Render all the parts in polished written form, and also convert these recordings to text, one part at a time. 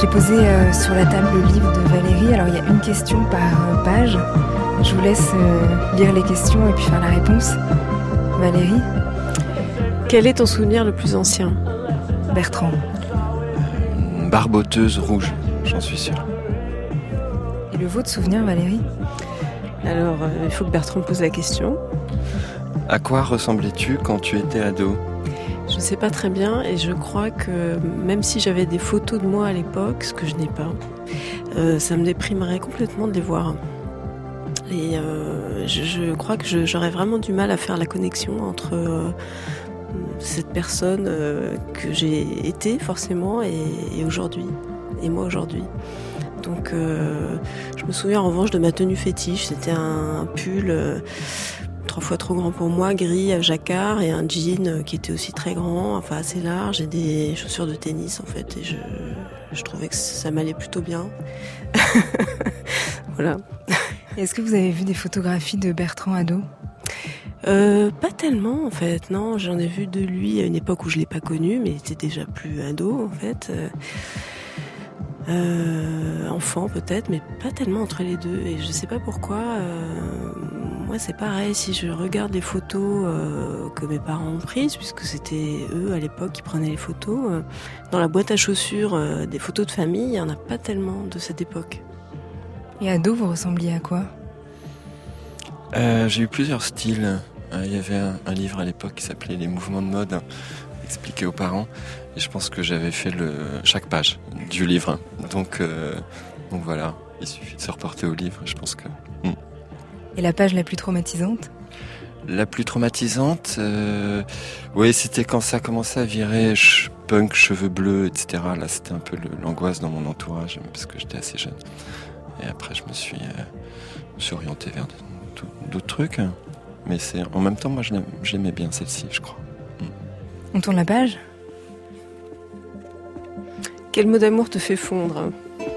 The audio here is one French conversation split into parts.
posé sur la table le livre de Valérie. Alors il y a une question par page. Je vous laisse lire les questions et puis faire la réponse. Valérie ? Quel est ton souvenir le plus ancien ? Bertrand. Barboteuse rouge, j'en suis sûr. Et le vôtre souvenir, Valérie ? Alors, il faut que Bertrand pose la question. À quoi ressemblais-tu quand tu étais ado ? Je ne sais pas très bien et je crois que même si j'avais des photos de moi à l'époque, ce que je n'ai pas, ça me déprimerait complètement de les voir. Et je crois que j'aurais vraiment du mal à faire la connexion entre cette personne que j'ai été forcément et aujourd'hui, et moi aujourd'hui. Donc je me souviens en revanche de ma tenue fétiche, c'était un pull 3 fois trop grand pour moi, gris à jacquard et un jean qui était aussi très grand, enfin assez large et des chaussures de tennis en fait et je trouvais que ça m'allait plutôt bien. Voilà. Est-ce que vous avez vu des photographies de Bertrand ado ? Pas tellement en fait, non, j'en ai vu de lui à une époque où je l'ai pas connu, mais il était déjà plus ado en fait. Enfant peut-être, mais pas tellement entre les deux. Et je sais pas pourquoi. Moi, c'est pareil. Si je regarde les photos que mes parents ont prises, puisque c'était eux à l'époque qui prenaient les photos, dans la boîte à chaussures des photos de famille, il y en a pas tellement de cette époque. Et ado, vous ressembliez à quoi ? J'ai eu plusieurs styles. Il y avait un livre à l'époque qui s'appelait Les mouvements de mode, expliqué aux parents. Et je pense que j'avais fait chaque page du livre. Donc voilà, il suffit de se reporter au livre, je pense que... Et la page la plus traumatisante ? La plus traumatisante, oui, c'était quand ça commençait à virer punk, cheveux bleus, etc. Là, c'était un peu l'angoisse dans mon entourage, parce que j'étais assez jeune. Et après, je me suis orienté vers d'autres trucs. Mais en même temps, moi, j'aimais bien celle-ci, je crois. On tourne la page ? Quel mot d'amour te fait fondre ?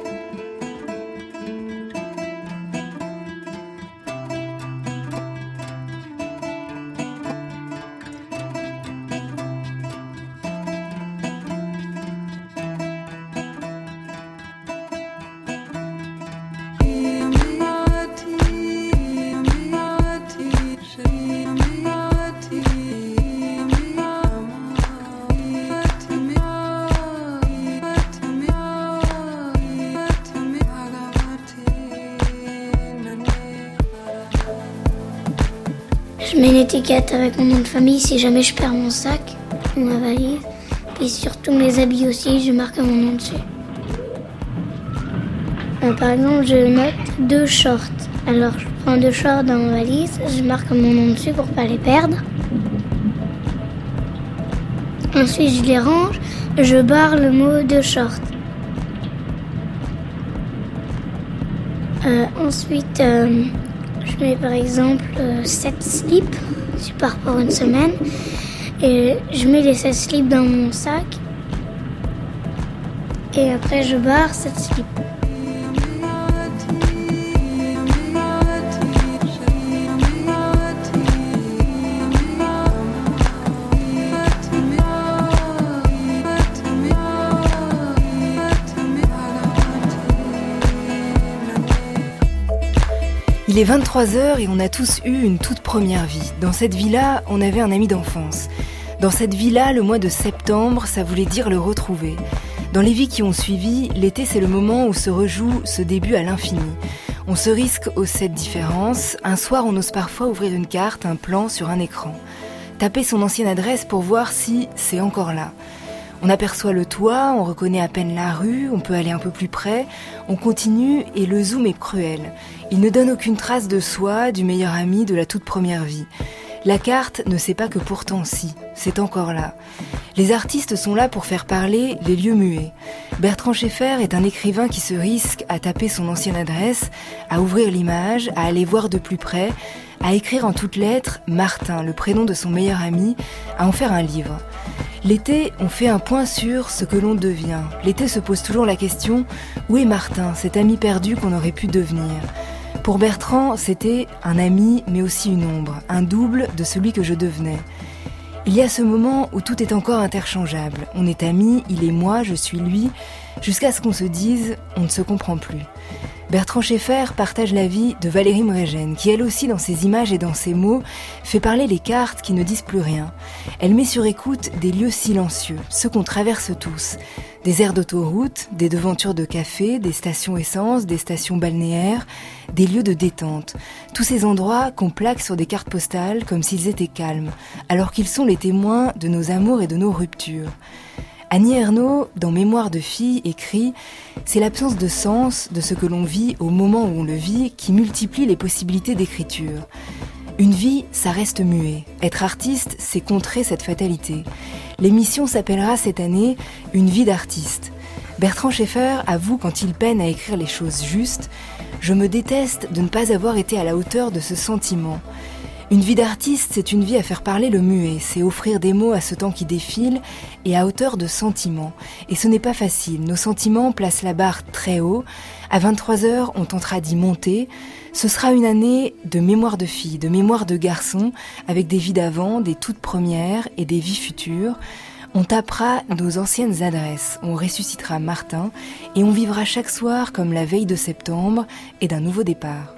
Je mets une étiquette avec mon nom de famille si jamais je perds mon sac ou ma valise. Et sur tous mes habits aussi, je marque mon nom dessus. Par exemple, je note 2 shorts. Alors, je prends 2 shorts dans ma valise, je marque mon nom dessus pour pas les perdre. Ensuite, je les range, je barre le mot 2 shorts. Ensuite, je mets par exemple 7 slips, je pars pour une semaine, et je mets les 7 slips dans mon sac, et après je barre 7 slips. Il est 23h et on a tous eu une toute première vie. Dans cette vie-là, on avait un ami d'enfance. Dans cette vie-là, le mois de septembre, ça voulait dire le retrouver. Dans les vies qui ont suivi, l'été c'est le moment où se rejoue ce début à l'infini. On se risque aux 7 différences. Un soir, on ose parfois ouvrir une carte, un plan sur un écran. Taper son ancienne adresse pour voir si c'est encore là. On aperçoit le toit, on reconnaît à peine la rue, on peut aller un peu plus près, on continue et le zoom est cruel. Il ne donne aucune trace de soi, du meilleur ami, de la toute première vie. La carte ne sait pas que pourtant si, c'est encore là. Les artistes sont là pour faire parler les lieux muets. Bertrand Schaeffer est un écrivain qui se risque à taper son ancienne adresse, à ouvrir l'image, à aller voir de plus près, à écrire en toutes lettres Martin, le prénom de son meilleur ami, à en faire un livre. L'été, on fait un point sur ce que l'on devient. L'été se pose toujours la question « Où est Martin, cet ami perdu qu'on aurait pu devenir ?» Pour Bertrand, c'était un ami, mais aussi une ombre, un double de celui que je devenais. Il y a ce moment où tout est encore interchangeable. On est amis, il est moi, je suis lui, jusqu'à ce qu'on se dise « on ne se comprend plus ». Bertrand Schaeffer partage la vie de Valérie Mrégène, qui elle aussi dans ses images et dans ses mots fait parler les cartes qui ne disent plus rien. Elle met sur écoute des lieux silencieux, ceux qu'on traverse tous. Des aires d'autoroute, des devantures de café, des stations essence, des stations balnéaires, des lieux de détente. Tous ces endroits qu'on plaque sur des cartes postales comme s'ils étaient calmes, alors qu'ils sont les témoins de nos amours et de nos ruptures. Annie Ernaux, dans Mémoire de fille, écrit « C'est l'absence de sens de ce que l'on vit au moment où on le vit qui multiplie les possibilités d'écriture. Une vie, ça reste muet. Être artiste, c'est contrer cette fatalité. L'émission s'appellera cette année « Une vie d'artiste ». Bertrand Schaeffer avoue quand il peine à écrire les choses justes « Je me déteste de ne pas avoir été à la hauteur de ce sentiment ». Une vie d'artiste, c'est une vie à faire parler le muet, c'est offrir des mots à ce temps qui défile et à hauteur de sentiments. Et ce n'est pas facile, nos sentiments placent la barre très haut. À 23h, on tentera d'y monter. Ce sera une année de mémoire de filles, de mémoire de garçons, avec des vies d'avant, des toutes premières et des vies futures. On tapera nos anciennes adresses, on ressuscitera Martin et on vivra chaque soir comme la veille de septembre et d'un nouveau départ.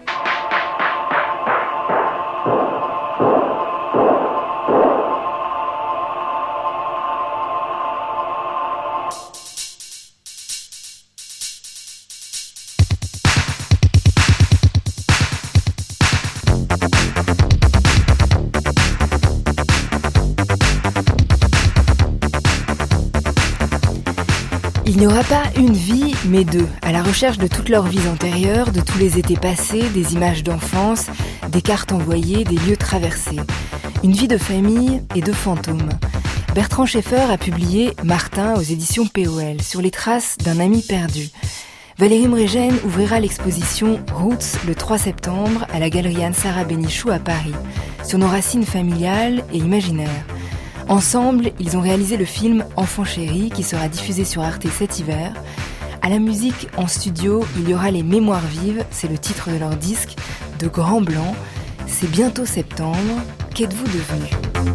Il n'y aura pas une vie, mais deux, à la recherche de toutes leurs vies antérieures, de tous les étés passés, des images d'enfance, des cartes envoyées, des lieux traversés. Une vie de famille et de fantômes. Bertrand Schaeffer a publié Martin aux éditions POL, sur les traces d'un ami perdu. Valérie Mrégène ouvrira l'exposition Roots le 3 septembre à la galerie Anne-Sara Bénichou à Paris, sur nos racines familiales et imaginaires. Ensemble, ils ont réalisé le film Enfant chéri qui sera diffusé sur Arte cet hiver. À la musique, en studio, il y aura les Mémoires vives, c'est le titre de leur disque, de Grand Blanc. C'est bientôt septembre, qu'êtes-vous devenus ?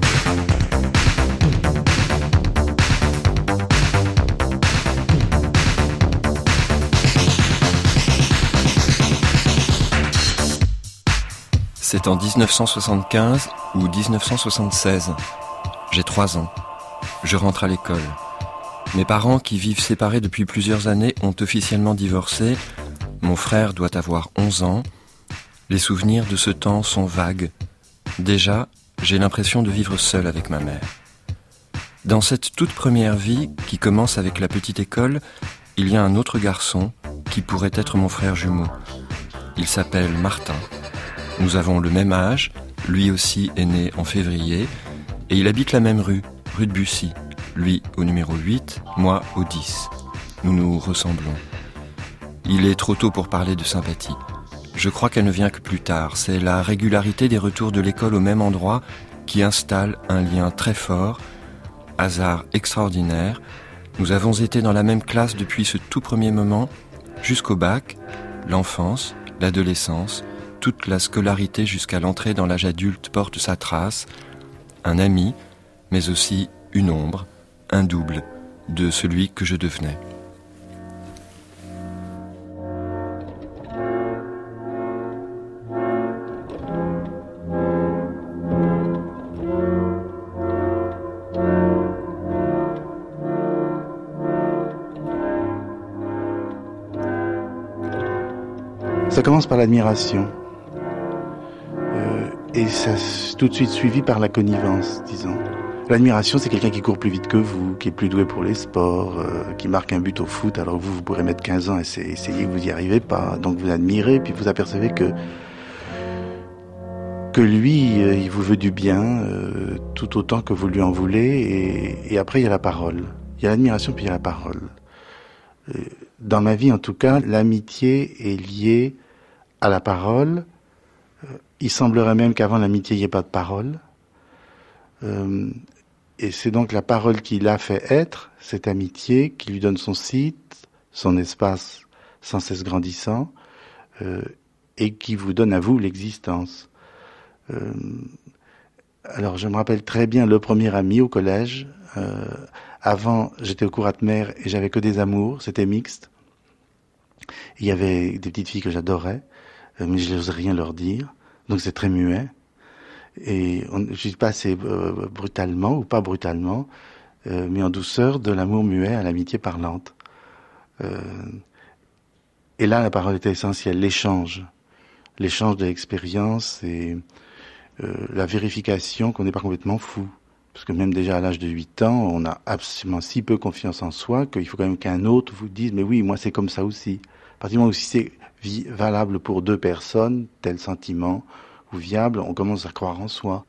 C'est en 1975 ou 1976. J'ai 3 ans. Je rentre à l'école. Mes parents, qui vivent séparés depuis plusieurs années, ont officiellement divorcé. Mon frère doit avoir 11 ans. Les souvenirs de ce temps sont vagues. Déjà, j'ai l'impression de vivre seul avec ma mère. Dans cette toute première vie, qui commence avec la petite école, il y a un autre garçon qui pourrait être mon frère jumeau. Il s'appelle Martin. Nous avons le même âge, lui aussi est né en février, et il habite la même rue de Bussy. Lui au numéro 8, moi au 10. Nous nous ressemblons. Il est trop tôt pour parler de sympathie. Je crois qu'elle ne vient que plus tard. C'est la régularité des retours de l'école au même endroit qui installe un lien très fort. Hasard extraordinaire. Nous avons été dans la même classe depuis ce tout premier moment, jusqu'au bac, l'enfance, l'adolescence, toute la scolarité jusqu'à l'entrée dans l'âge adulte porte sa trace. Un ami, mais aussi une ombre, un double de celui que je devenais. Ça commence par l'admiration. Et ça tout de suite suivi par la connivence, disons. L'admiration, c'est quelqu'un qui court plus vite que vous, qui est plus doué pour les sports, qui marque un but au foot, alors vous pourrez mettre 15 ans et essayer que vous n'y arrivez pas. Donc vous admirez, puis vous apercevez que lui, il vous veut du bien, tout autant que vous lui en voulez. Et après, il y a la parole. Il y a l'admiration, puis il y a la parole. Dans ma vie, en tout cas, l'amitié est liée à la parole. Il semblerait même qu'avant l'amitié, il n'y ait pas de parole. Et c'est donc la parole qui l'a fait être, cette amitié, qui lui donne son site, son espace sans cesse grandissant, et qui vous donne à vous l'existence. Alors, je me rappelle très bien le premier ami au collège. Avant, j'étais au cours Atmer et j'avais que des amours, c'était mixte. Il y avait des petites filles que j'adorais, mais je n'osais rien leur dire, donc c'est très muet. Et je suis passé brutalement, ou pas brutalement, mais en douceur, de l'amour muet à l'amitié parlante. Et là, la parole était essentielle, l'échange de l'expérience et la vérification qu'on n'est pas complètement fou. Parce que même déjà à l'âge de 8 ans, on a absolument si peu confiance en soi qu'il faut quand même qu'un autre vous dise « mais oui, moi c'est comme ça aussi ». À partir du moment où c'est valable pour 2 personnes, tel sentiment, ou viable, on commence à croire en soi.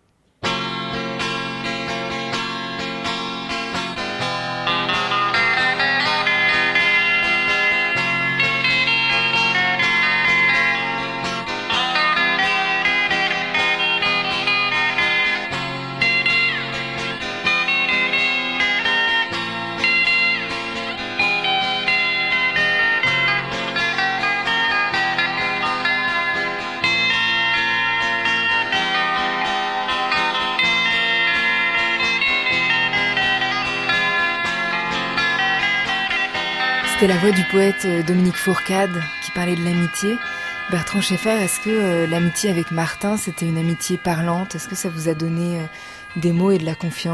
C'était la voix du poète Dominique Fourcade qui parlait de l'amitié. Bertrand Scheffer, est-ce que l'amitié avec Martin, c'était une amitié parlante ? Est-ce que ça vous a donné des mots et de la confiance ?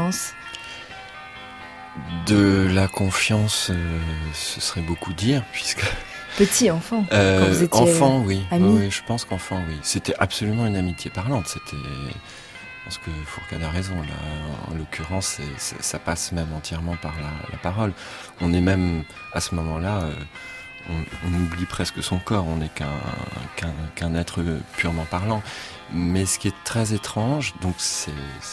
De la confiance, ce serait beaucoup dire, puisque... Petit enfant, quand vous étiez enfant, oui. ami. Oui, je pense qu'enfant, oui. C'était absolument une amitié parlante. C'était... Je pense que Fourcade a raison. Là, en l'occurrence, ça passe même entièrement par la parole. On est même, à ce moment-là, on oublie presque son corps. On n'est qu'un être purement parlant. Mais ce qui est très étrange, donc, c'est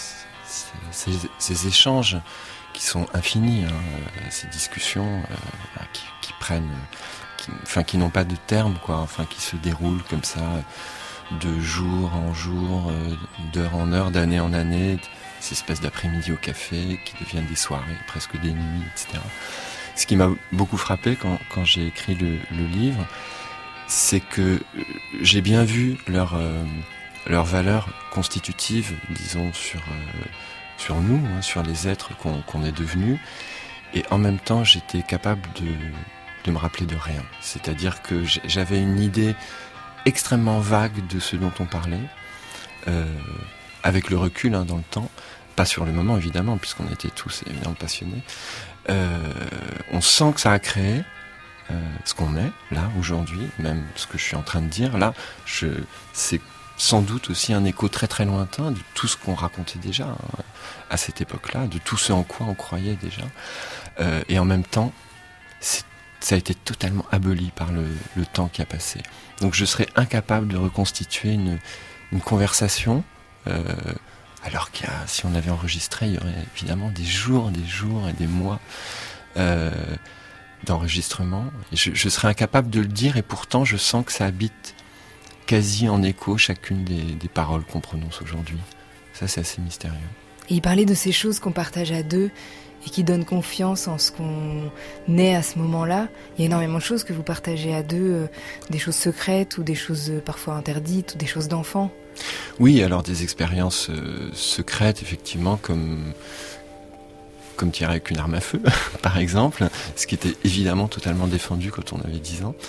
ces échanges qui sont infinis, ces discussions qui prennent... qui n'ont pas de terme, quoi. Qui se déroulent comme ça... de jour en jour, d'heure en heure, d'année en année, ces espèces d'après-midi au café qui deviennent des soirées, presque des nuits, etc. Ce qui m'a beaucoup frappé quand j'ai écrit le livre, c'est que j'ai bien vu leur valeur constitutive, disons, sur nous, sur les êtres qu'on est devenus, et en même temps j'étais capable de me rappeler de rien. C'est-à-dire que j'avais une idée extrêmement vague de ce dont on parlait, avec le recul dans le temps, pas sur le moment évidemment, puisqu'on était tous évidemment passionnés. On sent que ça a créé ce qu'on est là aujourd'hui, même ce que je suis en train de dire là, c'est sans doute aussi un écho très très lointain de tout ce qu'on racontait déjà à cette époque-là, de tout ce en quoi on croyait déjà, et en même temps ça a été totalement aboli par le temps qui a passé. Donc je serais incapable de reconstituer une conversation, alors si on avait enregistré, il y aurait évidemment des jours et des mois d'enregistrement. Et je serais incapable de le dire, et pourtant je sens que ça habite quasi en écho chacune des paroles qu'on prononce aujourd'hui. Ça, c'est assez mystérieux. Et il parlait de ces choses qu'on partage à deux, et qui donne confiance en ce qu'on est à ce moment-là. Il y a énormément de choses que vous partagez à deux, des choses secrètes ou des choses parfois interdites ou des choses d'enfants. Oui, alors des expériences secrètes, effectivement, comme tirer avec une arme à feu, par exemple, ce qui était évidemment totalement défendu quand on avait 10 ans.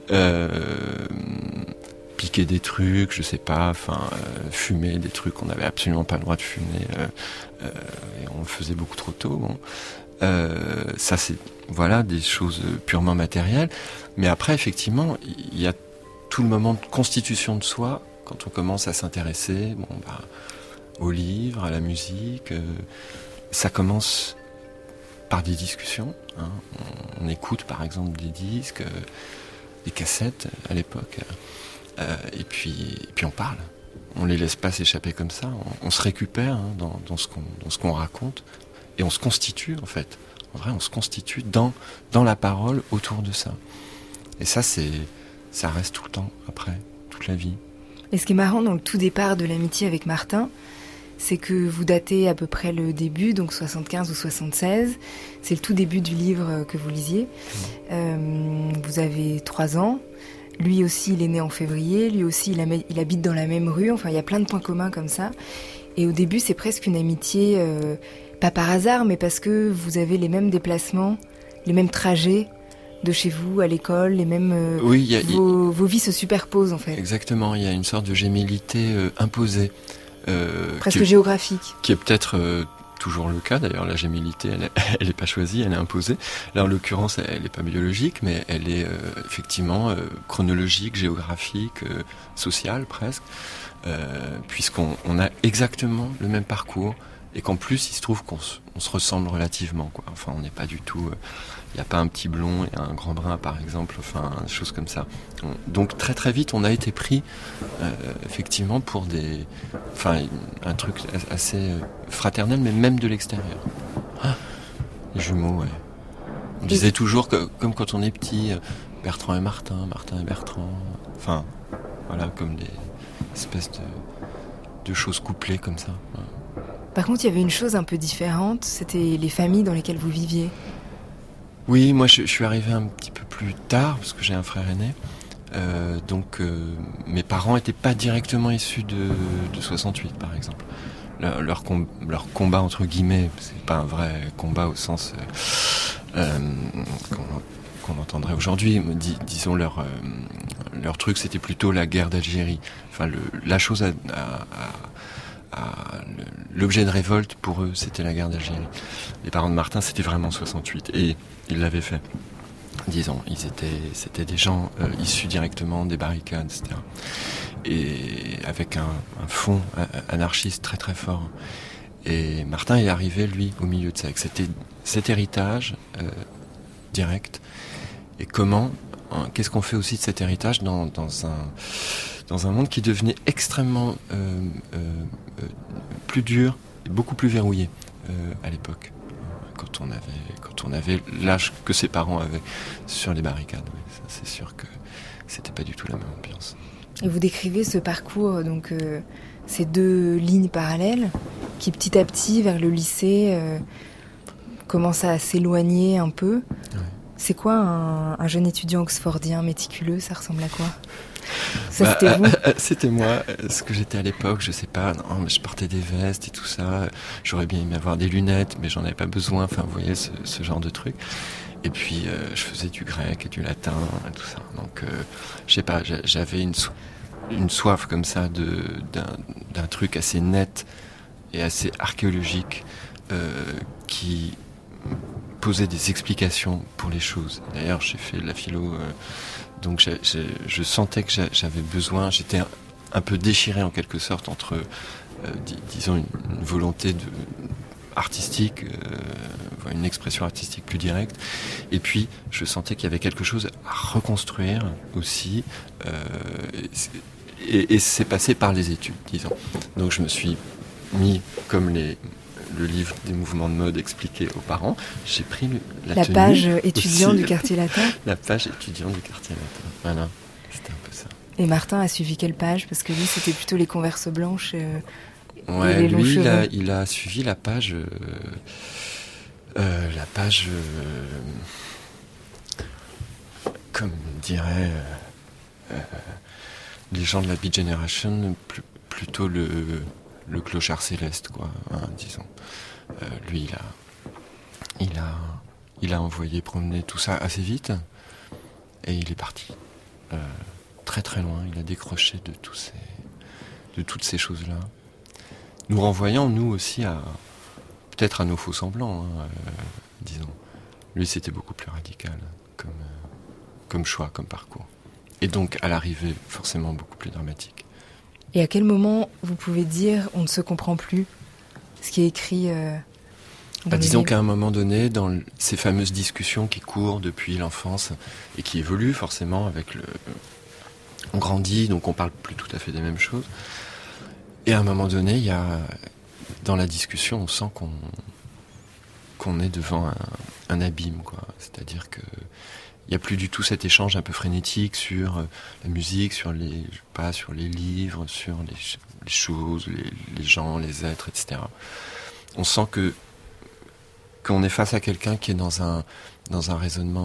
Piquer des trucs, je sais pas, fumer des trucs qu'on n'avait absolument pas le droit de fumer, et on le faisait beaucoup trop tôt. Bon. Ça, c'est des choses purement matérielles. Mais après, effectivement, il y a tout le moment de constitution de soi quand on commence à s'intéresser, aux livres, à la musique. Ça commence par des discussions. On écoute, par exemple, des disques, des cassettes à l'époque. Et puis on parle. On les laisse pas s'échapper comme ça. On se récupère dans ce qu'on raconte, et on se constitue en fait. En vrai, on se constitue dans la parole autour de ça. Et ça reste tout le temps après, toute la vie. Et ce qui est marrant dans le tout départ de l'amitié avec Martin, c'est que vous datez à peu près le début, donc 75 ou 76. C'est le tout début du livre que vous lisiez. Vous avez 3 ans. Lui aussi, il est né en février. Lui aussi, il habite dans la même rue. Enfin, il y a plein de points communs comme ça. Et au début, c'est presque une amitié, pas par hasard, mais parce que vous avez les mêmes déplacements, les mêmes trajets de chez vous à l'école, les mêmes. Vos vies se superposent en fait. Exactement. Il y a une sorte de gémellité imposée. Presque géographique. Qui est peut-être toujours le cas. D'ailleurs, la gémellité, elle est pas choisie, elle est imposée. Là, en l'occurrence, elle est pas biologique, mais elle est effectivement chronologique, géographique, sociale presque, puisqu'on a exactement le même parcours et qu'en plus, il se trouve qu'on se ressemble relativement, quoi. Enfin, on n'est pas du tout. Il n'y a pas un petit blond et un grand brun, par exemple. Enfin, des choses comme ça. Donc très très vite, on a été pris effectivement pour un truc assez fraternel, mais même de l'extérieur. Les jumeaux, ouais. On disait toujours que, comme quand on est petit, Bertrand et Martin, Martin et Bertrand. Enfin, voilà, comme des espèces de choses couplées comme ça. Ouais. Par contre, il y avait une chose un peu différente, c'était les familles dans lesquelles vous viviez. Oui, moi je suis arrivé un petit peu plus tard, parce que j'ai un frère aîné. Donc mes parents n'étaient pas directement issus de 68, par exemple. Leur combat, entre guillemets, c'est pas un vrai combat au sens qu'on entendrait aujourd'hui. Disons leur truc, c'était plutôt la guerre d'Algérie. Enfin, la chose l'objet de révolte pour eux, c'était la guerre d'Algérie. Les parents de Martin, c'était vraiment 68, et ils l'avaient fait. Disons, c'était des gens issus directement des barricades, etc. Et avec un fond anarchiste très très fort. Et Martin est arrivé, lui, au milieu de ça, avec cet héritage direct. Et qu'est-ce qu'on fait aussi de cet héritage dans un monde qui devenait extrêmement plus dur et beaucoup plus verrouillé à l'époque, quand on avait l'âge que ses parents avaient sur les barricades. Oui, ça, c'est sûr que c'était pas du tout la même ambiance. Et vous décrivez ce parcours, donc ces deux lignes parallèles qui petit à petit vers le lycée commencent à s'éloigner un peu. Ouais. C'est quoi un jeune étudiant oxfordien méticuleux? Ça ressemble à quoi? Ça, c'était vous? C'était moi. Ce que j'étais à l'époque, je sais pas. Non, mais je portais des vestes et tout ça. J'aurais bien aimé avoir des lunettes, mais j'en avais pas besoin. Enfin, vous voyez, ce genre de truc. Et puis, je faisais du grec et du latin et tout ça. Donc, je sais pas, j'avais une soif comme ça d'un truc assez net et assez archéologique qui posait des explications pour les choses. D'ailleurs, j'ai fait de la philo... Donc je sentais que j'avais besoin, j'étais un peu déchiré en quelque sorte entre, disons, une volonté artistique, une expression artistique plus directe, et puis je sentais qu'il y avait quelque chose à reconstruire aussi, et c'est passé par les études, disons. Donc je me suis mis, comme le livre des mouvements de mode expliqué aux parents, j'ai pris la tenue page étudiant du quartier latin. La page étudiant du quartier latin. Voilà, c'était un peu ça. Et Martin a suivi quelle page? Parce que lui, c'était plutôt les Converse blanches. Ouais, et lui, il a suivi la page. Comme diraient les gens de la Beat Generation, plutôt le clochard céleste, quoi, hein, disons. Lui, il a envoyé promener tout ça assez vite, et il est parti très très loin. Il a décroché de toutes ces choses-là, nous renvoyant nous aussi peut-être à nos faux semblants, hein, disons. Lui, c'était beaucoup plus radical comme choix, comme parcours, et donc à l'arrivée forcément beaucoup plus dramatique. Et à quel moment vous pouvez dire on ne se comprend plus ce qui est écrit disons qu'à un moment donné, dans ces fameuses discussions qui courent depuis l'enfance et qui évoluent forcément avec on grandit, donc on parle plus tout à fait des mêmes choses. Et à un moment donné, il y a dans la discussion, on sent qu'on est devant un abîme, quoi. C'est-à-dire que il n'y a plus du tout cet échange un peu frénétique sur la musique, sur les livres, sur les choses, les gens, les êtres, etc. On sent qu'on est face à quelqu'un qui est dans un raisonnement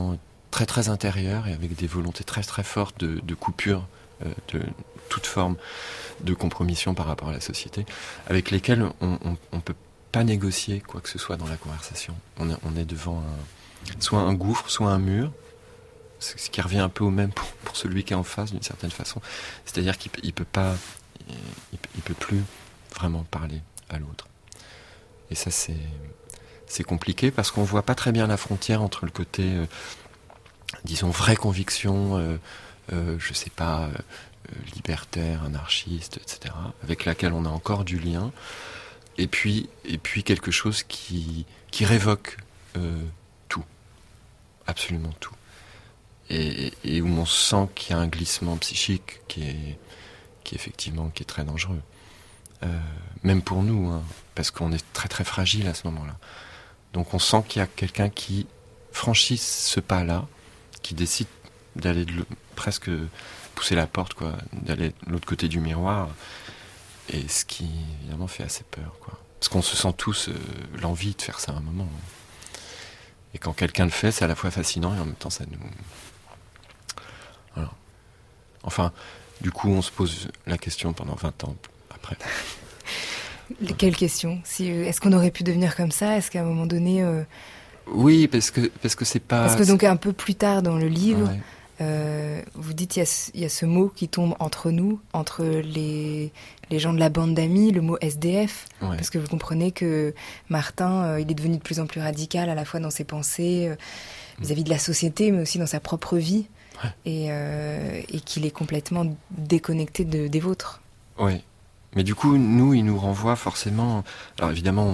très très intérieures et avec des volontés très très fortes de coupure de toute forme de compromission par rapport à la société, avec lesquelles on peut pas négocier quoi que ce soit dans la conversation. On est devant soit un gouffre, soit un mur, ce qui revient un peu au même pour celui qui est en face d'une certaine façon. C'est-à-dire qu'il peut pas, il peut plus vraiment parler à l'autre. Et ça c'est compliqué parce qu'on voit pas très bien la frontière entre le côté, disons, vraie conviction, je sais pas, libertaire, anarchiste, etc., avec laquelle on a encore du lien, et puis quelque chose qui révoque tout, absolument tout, et où on sent qu'il y a un glissement psychique qui est très dangereux, même pour nous, hein, parce qu'on est très très fragile à ce moment-là. Donc on sent qu'il y a quelqu'un qui franchit ce pas-là, qui décide d'aller presque pousser la porte, quoi, d'aller de l'autre côté du miroir, et ce qui évidemment fait assez peur, quoi. Parce qu'on se sent tous l'envie de faire ça à un moment. Et quand quelqu'un le fait, c'est à la fois fascinant et en même temps ça nous... Voilà. Enfin, du coup on se pose la question pendant 20 ans après. Quelle question? Est-ce qu'on aurait pu devenir comme ça? Est-ce qu'à un moment donné... Oui, parce que c'est pas... Parce que donc un peu plus tard dans le livre... Ouais. Vous dites il y a ce mot qui tombe entre nous, entre les gens de la bande d'amis, le mot SDF, Ouais. parce que vous comprenez que Martin, il est devenu de plus en plus radical à la fois dans ses pensées vis-à-vis de la société, mais aussi dans sa propre vie, Ouais. et qu'il est complètement déconnecté des vôtres. Oui, mais du coup, il nous renvoie forcément... Alors évidemment,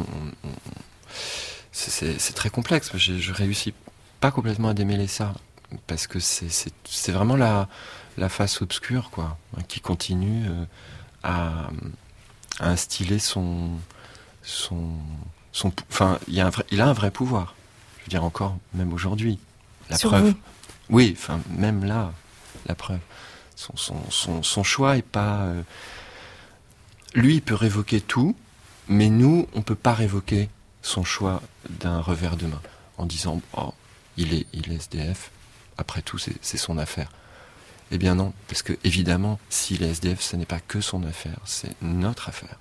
c'est très complexe, je réussis pas complètement à démêler ça, parce que c'est vraiment la face obscure, quoi, qui continue à instiller enfin, il a un vrai pouvoir. Je veux dire, encore, même aujourd'hui. La Sur preuve. vous. Oui, enfin, même là, la preuve. Son choix est pas... Lui, il peut révoquer tout, mais nous, on peut pas révoquer son choix d'un revers de main, en disant, oh, il est SDF, après tout, c'est son affaire. Eh bien non, parce que évidemment, s'il est SDF, ce n'est pas que son affaire, c'est notre affaire.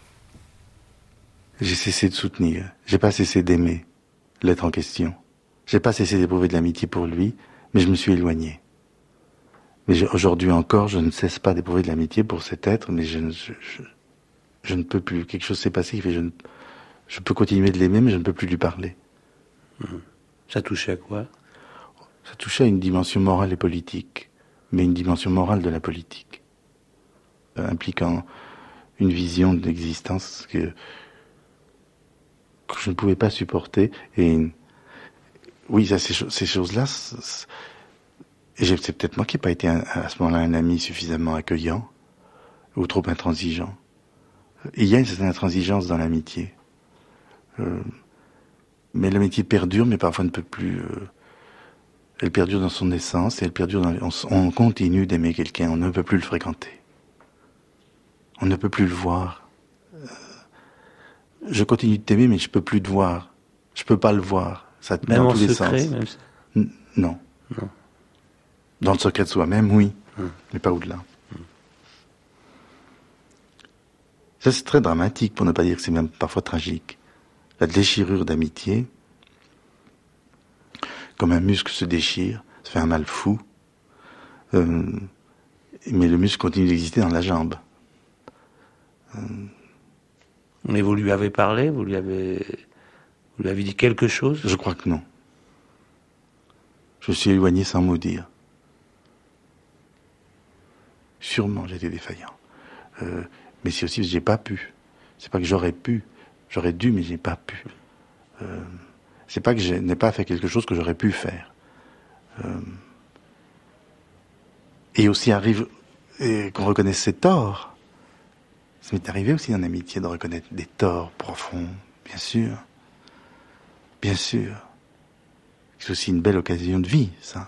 J'ai cessé de soutenir, j'ai pas cessé d'aimer l'être en question. J'ai pas cessé d'éprouver de l'amitié pour lui, mais je me suis éloigné. Mais aujourd'hui encore, je ne cesse pas d'éprouver de l'amitié pour cet être, mais je ne peux plus. Quelque chose s'est passé qui fait je peux continuer de l'aimer, mais je ne peux plus lui parler. Ça touchait à quoi? Ça touchait à une dimension morale et politique, mais une dimension morale de la politique, impliquant une vision de l'existence que je ne pouvais pas supporter. Et oui, ça, ces choses-là, et c'est peut-être moi qui n'ai pas été à ce moment-là un ami suffisamment accueillant ou trop intransigeant. Et il y a une certaine intransigeance dans l'amitié. Mais l'amitié perdure, mais parfois ne peut plus... elle perdure dans son essence, et elle perdure on continue d'aimer quelqu'un, on ne peut plus le fréquenter. On ne peut plus le voir. Je continue de t'aimer, mais je peux plus te voir. Je peux pas le voir. Ça te met dans tous les sens. Même ça. Non. Non. Dans le secret de soi-même, oui. Mais pas au-delà. Ça, c'est très dramatique, pour ne pas dire que c'est même parfois tragique. La déchirure d'amitié, comme un muscle se déchire, ça fait un mal fou. Mais le muscle continue d'exister dans la jambe. Mais vous lui avez parlé, vous lui avez dit quelque chose? Je crois que non. Je me suis éloigné sans mot dire. Sûrement, j'étais défaillant. Mais c'est aussi que j'ai pas pu. C'est pas que j'aurais pu. J'aurais dû, mais j'ai pas pu. C'est pas que je n'ai pas fait quelque chose que j'aurais pu faire. Et aussi arrive qu'on reconnaisse ses torts. Ça m'est arrivé aussi en amitié de reconnaître des torts profonds, bien sûr. Bien sûr. C'est aussi une belle occasion de vie, ça.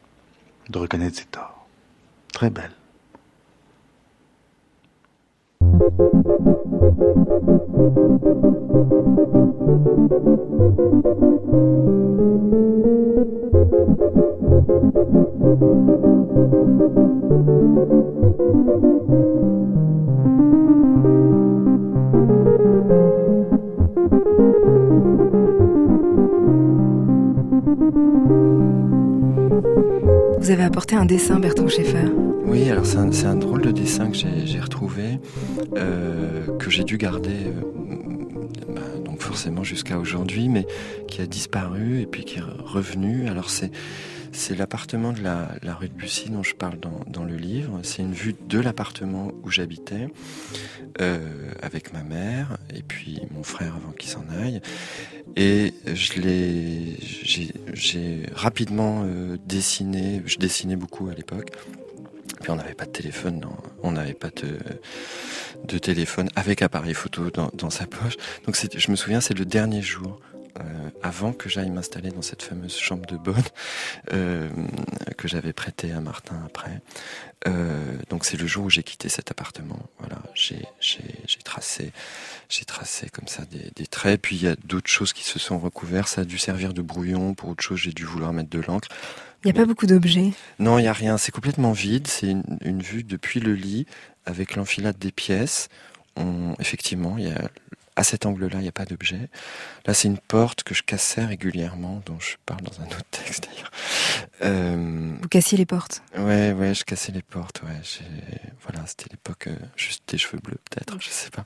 De reconnaître ses torts. Très belle. Vous avez apporté un dessin, Bertrand Schaeffer. Oui, alors c'est un drôle de dessin que j'ai retrouvé, que j'ai dû garder donc forcément jusqu'à aujourd'hui, mais qui a disparu et puis qui est revenu. Alors c'est l'appartement de la rue de Bussy dont je parle dans le livre. C'est une vue de l'appartement où j'habitais avec ma mère et puis mon frère avant qu'il s'en aille. Et j'ai rapidement dessiné. Je dessinais beaucoup à l'époque. Puis on n'avait pas de téléphone, on n'avait pas de téléphone avec appareil photo dans sa poche. Donc je me souviens, c'est le dernier jour avant que j'aille m'installer dans cette fameuse chambre de bonne que j'avais prêtée à Martin après. Donc c'est le jour où j'ai quitté cet appartement. Voilà, j'ai tracé comme ça des traits. Puis il y a d'autres choses qui se sont recouvertes. Ça a dû servir de brouillon. Pour autre chose, j'ai dû vouloir mettre de l'encre. Il n'y a pas beaucoup d'objets. Non, il n'y a rien. C'est complètement vide. C'est une vue depuis le lit avec l'enfilade des pièces. Effectivement, à cet angle-là, il n'y a pas d'objet. Là, c'est une porte que je cassais régulièrement, dont je parle dans un autre texte d'ailleurs. Vous cassiez les portes? Ouais, je cassais les portes. Ouais, voilà, c'était l'époque juste des cheveux bleus, peut-être, je sais pas.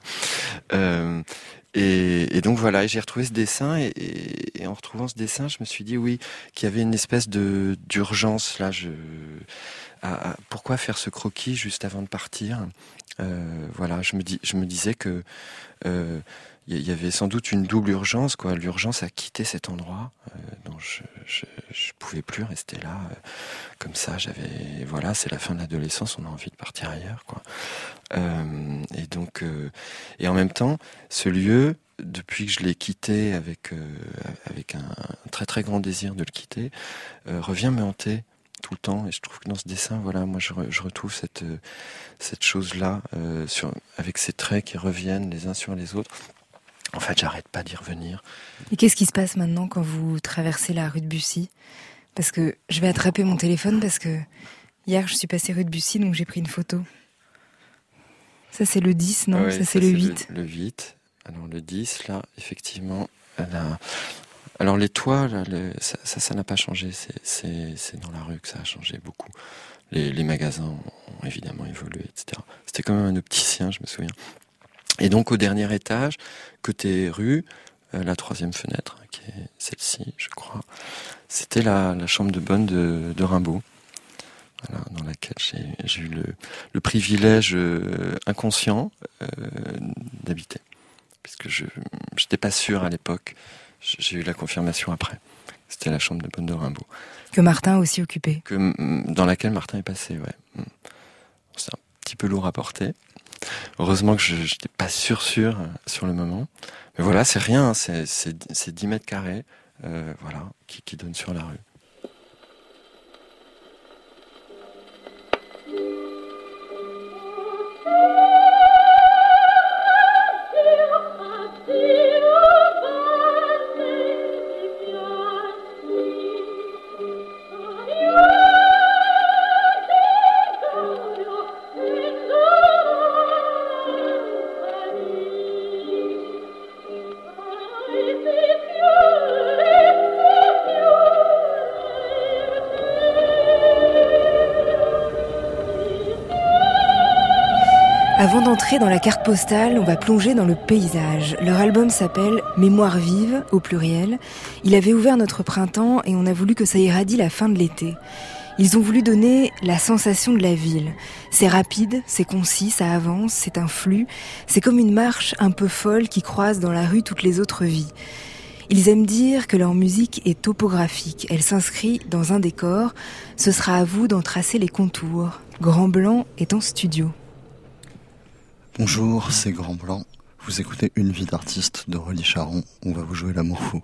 Et donc voilà, j'ai retrouvé ce dessin et en retrouvant ce dessin, je me suis dit oui, qu'il y avait une espèce d'urgence là. Pourquoi faire ce croquis juste avant de partir? Voilà, je me disais que il y avait sans doute une double urgence, quoi. L'urgence à quitter cet endroit dont je pouvais plus rester là comme ça. Voilà, c'est la fin de l'adolescence, on a envie de partir ailleurs, quoi. Et donc, et en même temps, ce lieu, depuis que je l'ai quitté avec un très très grand désir de le quitter, revient me hanter tout le temps. Et je trouve que dans ce dessin, voilà, moi je retrouve cette chose-là avec ces traits qui reviennent les uns sur les autres. En fait, j'arrête pas d'y revenir. Et qu'est-ce qui se passe maintenant quand vous traversez la rue de Bussy? Parce que je vais attraper mon téléphone parce que hier je suis passée rue de Bussy, donc j'ai pris une photo. Ça c'est le 10, non? Ouais, ça c'est le 8. Le 8. Alors le 10, là, effectivement, alors les toits, là, ça n'a pas changé. C'est dans la rue que ça a changé beaucoup. Les magasins ont évidemment évolué, etc. C'était quand même un opticien, je me souviens. Et donc au dernier étage, côté rue, la troisième fenêtre, qui est celle-ci, je crois, c'était la chambre de bonne de Rimbaud. Voilà, dans laquelle j'ai eu le privilège inconscient d'habiter. Puisque je n'étais pas sûr à l'époque, j'ai eu la confirmation après. C'était la chambre de bonne de Rimbaud. Que Martin a aussi occupé. Dans laquelle Martin est passé, ouais. C'est un petit peu lourd à porter. Heureusement que je n'étais pas sûr sur le moment. Mais voilà, c'est rien, hein, c'est 10 mètres carrés voilà, qui donnent sur la rue. Avant d'entrer dans la carte postale, on va plonger dans le paysage. Leur album s'appelle Mémoire vive, au pluriel. Il avait ouvert notre printemps et on a voulu que ça irradie la fin de l'été. Ils ont voulu donner la sensation de la ville. C'est rapide, c'est concis, ça avance, c'est un flux. C'est comme une marche un peu folle qui croise dans la rue toutes les autres vies. Ils aiment dire que leur musique est topographique. Elle s'inscrit dans un décor. Ce sera à vous d'en tracer les contours. Grand Blanc est en studio. Bonjour, c'est Grand Blanc. Vous écoutez Une vie d'artiste de Rolly Charon. On va vous jouer l'amour fou.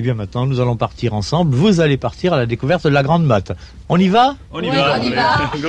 Et bien maintenant, nous allons partir ensemble. Vous allez partir à la découverte de la Grande Motte. On y va ? On y va. Go.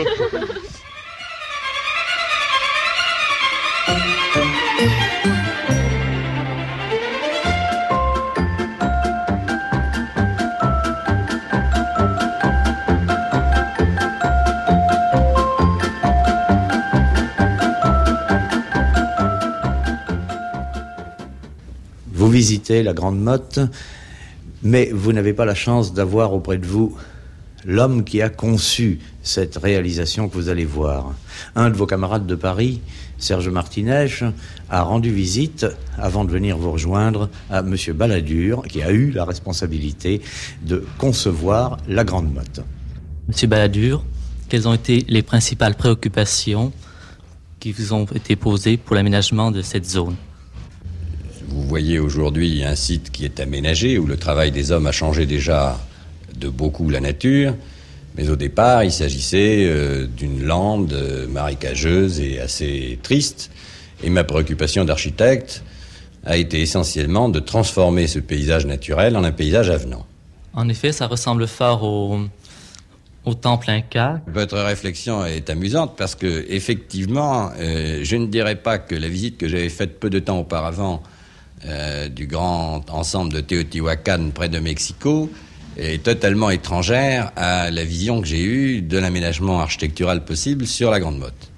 Vous visitez la Grande Motte, mais vous n'avez pas la chance d'avoir auprès de vous l'homme qui a conçu cette réalisation que vous allez voir. Un de vos camarades de Paris, Serge Martinèche, a rendu visite, avant de venir vous rejoindre, à Monsieur Balladur, qui a eu la responsabilité de concevoir la Grande Motte. Monsieur Balladur, quelles ont été les principales préoccupations qui vous ont été posées pour l'aménagement de cette zone ? Vous voyez aujourd'hui un site qui est aménagé, où le travail des hommes a changé déjà de beaucoup la nature, mais au départ, il s'agissait d'une lande marécageuse et assez triste. Et ma préoccupation d'architecte a été essentiellement de transformer ce paysage naturel en un paysage avenant. En effet, ça ressemble fort au temple Inca. Votre réflexion est amusante parce que, effectivement, je ne dirais pas que la visite que j'avais faite peu de temps auparavant du grand ensemble de Teotihuacan près de Mexico est totalement étrangère à la vision que j'ai eue de l'aménagement architectural possible sur la Grande Motte.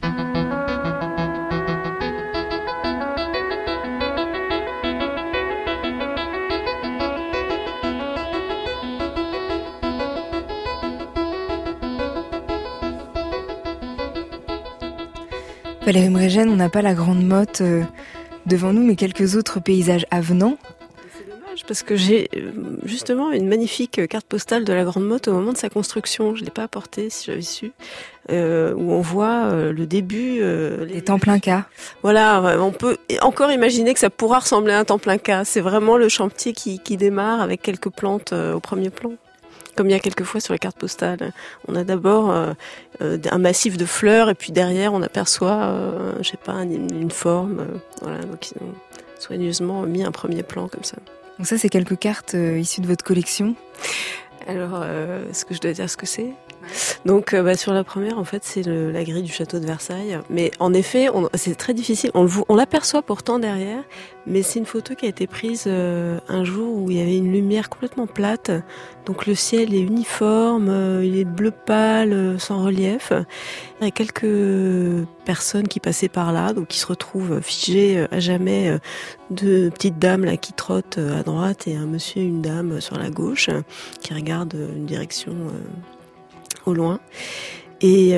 Valérie Mregen, on n'a pas la Grande Motte devant nous, mais quelques autres paysages avenants. C'est dommage parce que j'ai justement une magnifique carte postale de la Grande Motte au moment de sa construction. Je ne l'ai pas apportée si j'avais su. Où on voit le début... les temples Incas. Voilà, on peut encore imaginer que ça pourra ressembler à un temple Inca. C'est vraiment le chantier qui démarre avec quelques plantes au premier plan. Comme il y a quelquefois sur les cartes postales. On a d'abord un massif de fleurs et puis derrière on aperçoit, je sais pas, une forme. Voilà, donc ils ont soigneusement mis un premier plan comme ça. Donc ça, c'est quelques cartes issues de votre collection. Alors, est-ce que je dois dire ce que c'est ? Donc sur la première, en fait, c'est la grille du château de Versailles. Mais en effet, c'est très difficile. On l'aperçoit pourtant derrière, mais c'est une photo qui a été prise un jour où il y avait une lumière complètement plate. Donc le ciel est uniforme, il est bleu pâle, sans relief. Il y a quelques personnes qui passaient par là, donc qui se retrouvent figées à jamais. Deux petites dames là qui trottent à droite et un monsieur et une dame sur la gauche qui regardent une direction au loin. Et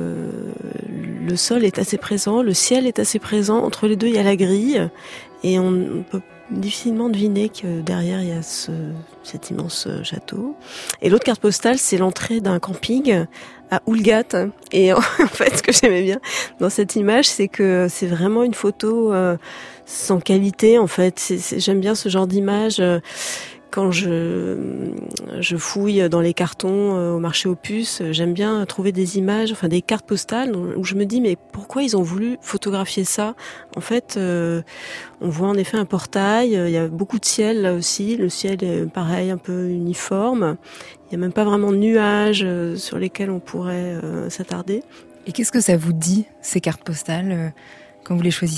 le sol est assez présent, le ciel est assez présent. Entre les deux, il y a la grille et on peut difficilement deviner que derrière il y a cet immense château. Et l'autre carte postale, c'est l'entrée d'un camping à Oulgat. Et en fait, ce que j'aimais bien dans cette image, c'est que c'est vraiment une photo sans qualité. En fait, j'aime bien ce genre d'image. Quand je fouille dans les cartons au marché aux puces, j'aime bien trouver des images, enfin des cartes postales où je me dis mais pourquoi ils ont voulu photographier ça ? En fait, on voit en effet un portail, il y a beaucoup de ciel là aussi, le ciel est pareil, un peu uniforme, il n'y a même pas vraiment de nuages sur lesquels on pourrait s'attarder. Et qu'est-ce que ça vous dit, ces cartes postales, quand vous les choisissez ?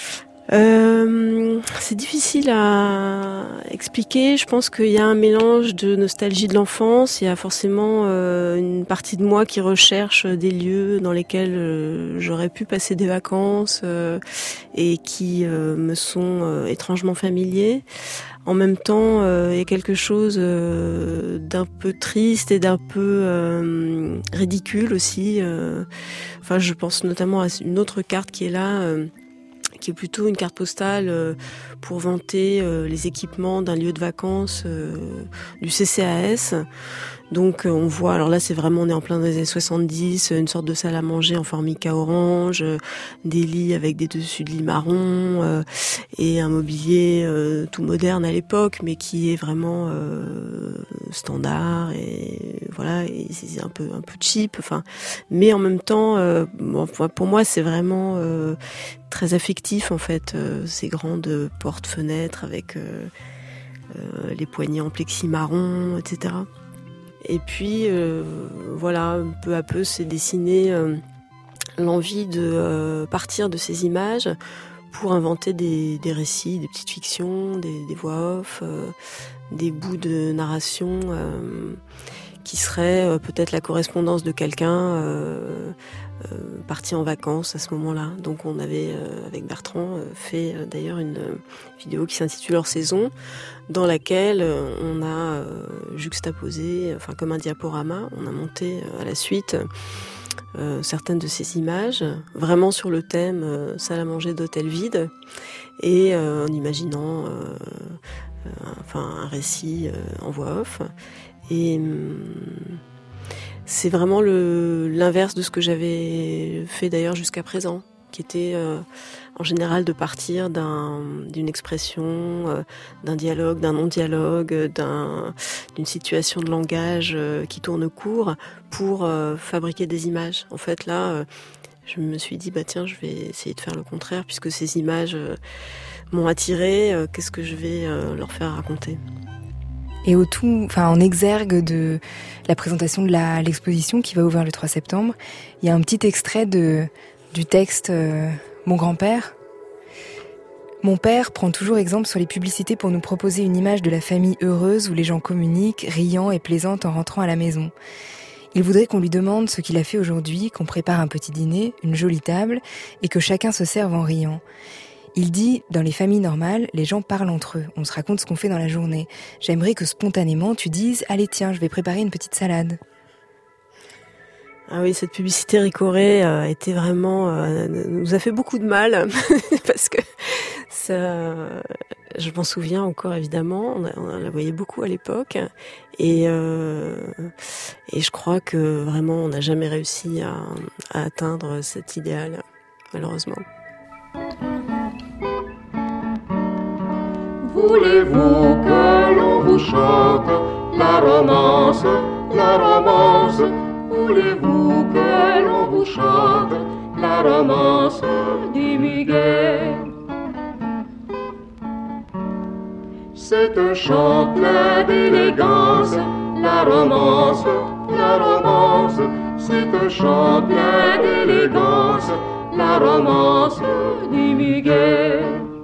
C'est difficile à expliquer. Je pense qu'il y a un mélange de nostalgie de l'enfance. Il y a forcément une partie de moi qui recherche des lieux dans lesquels j'aurais pu passer des vacances et qui me sont étrangement familiers. En même temps, il y a quelque chose d'un peu triste et d'un peu ridicule aussi. Enfin, je pense notamment à une autre carte qui est là, qui est plutôt une carte postale pour vanter les équipements d'un lieu de vacances du CCAS. Donc on voit, alors là c'est vraiment, on est en plein dans les années 70, une sorte de salle à manger en formica orange, des lits avec des dessus de lit marron et un mobilier tout moderne à l'époque, mais qui est vraiment standard et voilà, et c'est un peu cheap. Enfin, mais en même temps, pour moi c'est vraiment très affectif en fait, ces grandes portes-fenêtres avec les poignées en plexi marron, etc. Et puis, voilà, peu à peu s'est dessinée l'envie de partir de ces images pour inventer des récits, des petites fictions, des voix off, des bouts de narration qui seraient peut-être la correspondance de quelqu'un parti en vacances à ce moment-là. Donc on avait, avec Bertrand, fait d'ailleurs une vidéo qui s'intitule Hors saison, dans laquelle on a juxtaposé, enfin comme un diaporama, on a monté à la suite certaines de ces images, vraiment sur le thème salle à manger d'hôtel vide, et en imaginant un récit en voix off. Et c'est vraiment l'inverse de ce que j'avais fait d'ailleurs jusqu'à présent, qui était en général de partir d'une expression, d'un dialogue, d'un non-dialogue, d'une situation de langage qui tourne court pour fabriquer des images. En fait, là, je me suis dit, tiens, je vais essayer de faire le contraire, puisque ces images m'ont attirée, qu'est-ce que je vais leur faire raconter ? Et en exergue de la présentation de l'exposition qui va ouvrir le 3 septembre, il y a un petit extrait du texte Mon grand-père. Mon père prend toujours exemple sur les publicités pour nous proposer une image de la famille heureuse où les gens communiquent, riant et plaisantent en rentrant à la maison. Il voudrait qu'on lui demande ce qu'il a fait aujourd'hui, qu'on prépare un petit dîner, une jolie table, et que chacun se serve en riant. Il dit, dans les familles normales, les gens parlent entre eux, on se raconte ce qu'on fait dans la journée. J'aimerais que spontanément tu dises, allez tiens, je vais préparer une petite salade. Ah oui, cette publicité Ricoré était vraiment, nous a fait beaucoup de mal, parce que ça, je m'en souviens encore évidemment, on la voyait beaucoup à l'époque, et je crois que vraiment on n'a jamais réussi à atteindre cet idéal, malheureusement. Voulez-vous que l'on vous chante la romance, la romance? Voulez-vous que l'on vous chante la romance du muguet? C'est un chant plein d'élégance, la romance, la romance. C'est un chant plein d'élégance, la romance du muguet.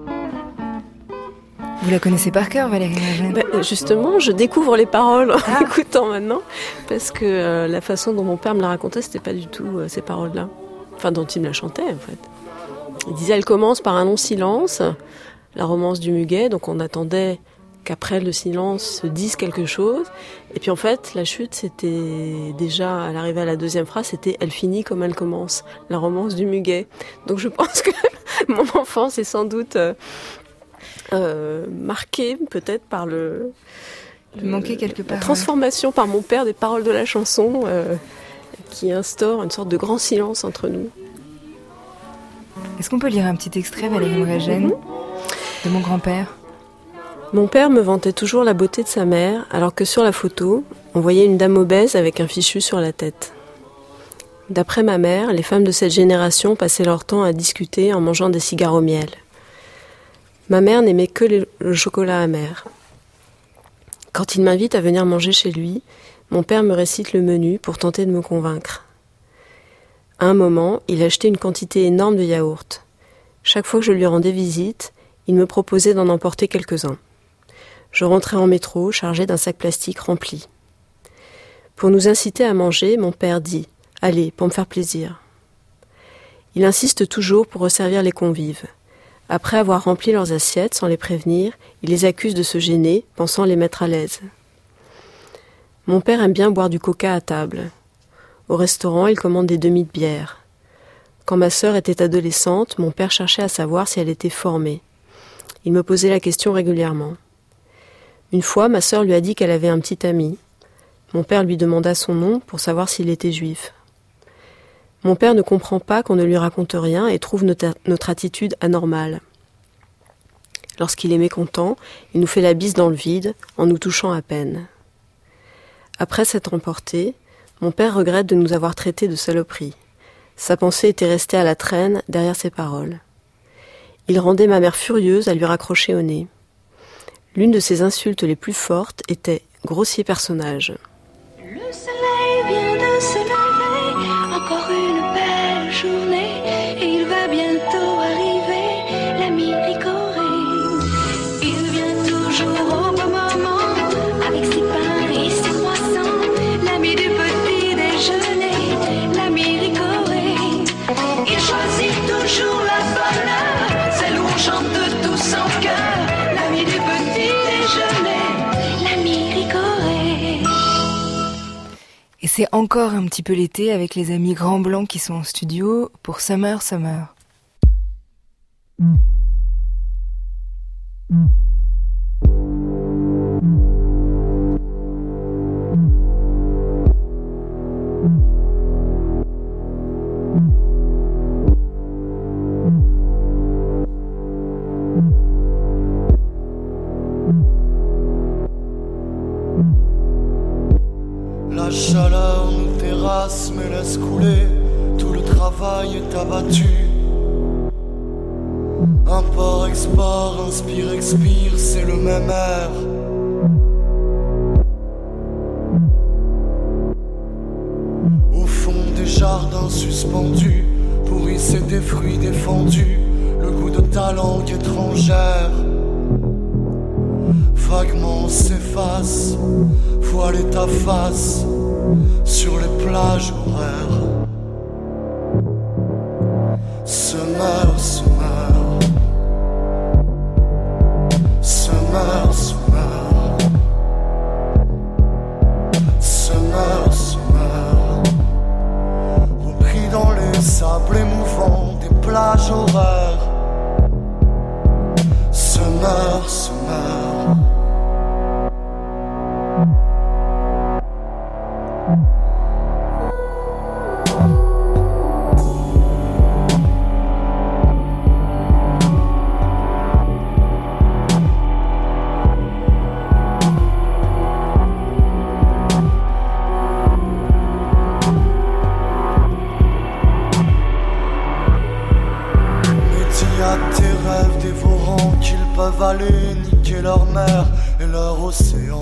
Vous la connaissez par cœur, Valérie Magène ? Justement, je découvre les paroles en écoutant maintenant, parce que la façon dont mon père me la racontait, c'était pas du tout ces paroles-là. Enfin, dont il me la chantait, en fait. Il disait, elle commence par un non-silence, la romance du muguet, donc on attendait qu'après le silence se dise quelque chose. Et puis en fait, la chute, c'était déjà, à l'arrivée à la deuxième phrase, c'était « elle finit comme elle commence », la romance du muguet. Donc je pense que mon enfance est sans doute marquée peut-être par quelque part, la transformation par mon père des paroles de la chanson qui instaure une sorte de grand silence entre nous. Est-ce qu'on peut lire un petit extrait, Valérie Magène, de mon grand-père ? Mon père me vantait toujours la beauté de sa mère, alors que sur la photo, on voyait une dame obèse avec un fichu sur la tête. D'après ma mère, les femmes de cette génération passaient leur temps à discuter en mangeant des cigares au miel. Ma mère n'aimait que le chocolat amer. Quand il m'invite à venir manger chez lui, mon père me récite le menu pour tenter de me convaincre. À un moment, il achetait une quantité énorme de yaourts. Chaque fois que je lui rendais visite, il me proposait d'en emporter quelques-uns. Je rentrais en métro, chargé d'un sac plastique rempli. Pour nous inciter à manger, mon père dit « Allez, pour me faire plaisir ». Il insiste toujours pour resservir les convives. Après avoir rempli leurs assiettes sans les prévenir, il les accuse de se gêner, pensant les mettre à l'aise. Mon père aime bien boire du coca à table. Au restaurant, il commande des demi de bière. Quand ma sœur était adolescente, mon père cherchait à savoir si elle était formée. Il me posait la question régulièrement. Une fois, ma sœur lui a dit qu'elle avait un petit ami. Mon père lui demanda son nom pour savoir s'il était juif. Mon père ne comprend pas qu'on ne lui raconte rien et trouve notre attitude anormale. Lorsqu'il est mécontent, il nous fait la bise dans le vide, en nous touchant à peine. Après s'être emporté, mon père regrette de nous avoir traités de saloperies. Sa pensée était restée à la traîne derrière ses paroles. Il rendait ma mère furieuse à lui raccrocher au nez. L'une de ses insultes les plus fortes était « grossier personnage ». Le soleil vient de se lever, encore une belle journée, et il va bientôt arriver, l'ami Ricoré. Il vient toujours au bon moment, avec ses pains et ses croissants, l'ami du petit déjeuner, l'ami Ricoré. Il choisit toujours la bonne heure, celle où on chante tous en chœur, l'ami du petit déjeuner, l'ami Ricoré. Et c'est encore un petit peu l'été avec les amis Grands Blancs qui sont en studio pour Summer Summer. La chaleur nous terrasse mais laisse couler, tout le travail est abattu. Import-export, inspire-expire, c'est le même air. Au fond des jardins suspendus, pourrissent des fruits défendus, le goût de ta langue étrangère. Vaguement s'efface, voiler ta face sur les plages horaires. Summer, summer, summer, summer, summer, summer, repris dans les sables émouvants des plages horaires. Summer, summer. Aller niquer leur mer et leur océan.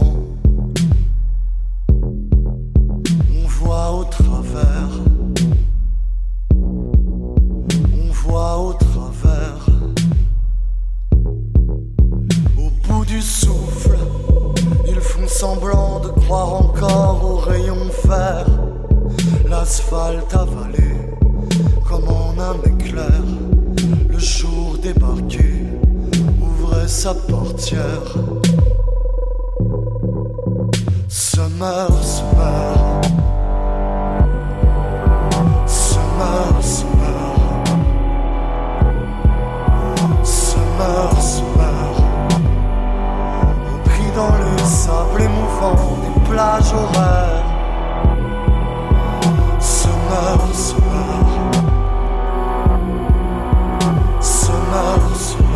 On voit au travers, on voit au travers. Au bout du souffle, ils font semblant de croire encore aux rayons fer. L'asphalte avalé comme en un éclair. Le jour débarqué ouvrait sa portière. Summer, summer, summer, summer, summer, summer, repris dans les sables émouvants des plages horaires. Summer, summer, summer, summer.